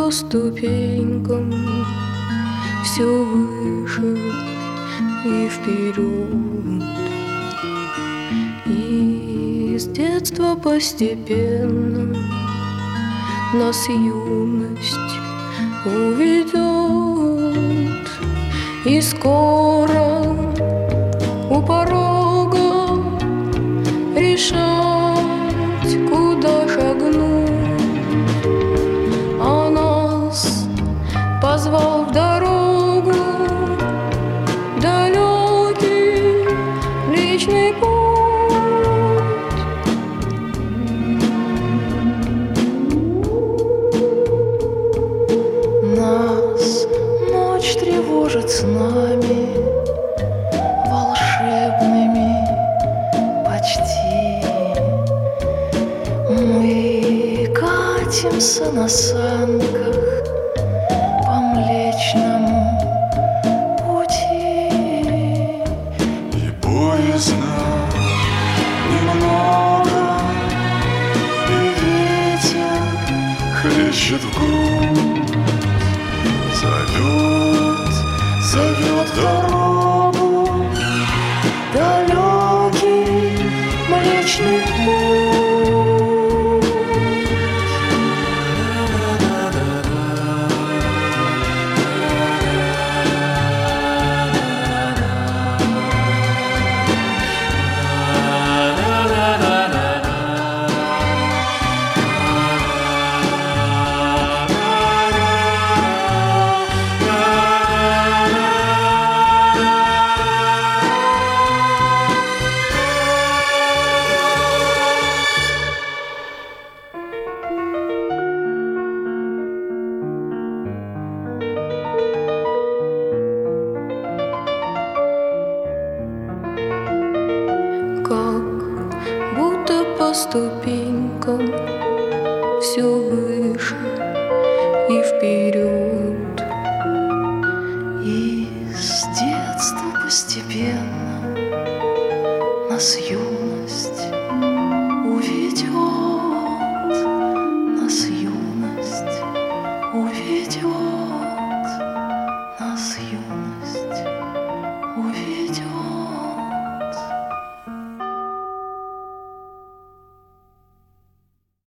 по ступенькам все выше и вперед. И с детства постепенно нас юность уведет, и скоро у порога решать, куда шагнуть. А нас позвал в дорогу далекий личный путь. Нас ночь тревожит снами волшебными почти. Мы катимся на санках по Млечному пути, и поздно немного, и ветер хлещет в грудь, зовет дорогу Далекий Млечный путь. Как будто по ступенькам все выше и вперед. И с детства постепенно нас юность уведет, нас юность уведет.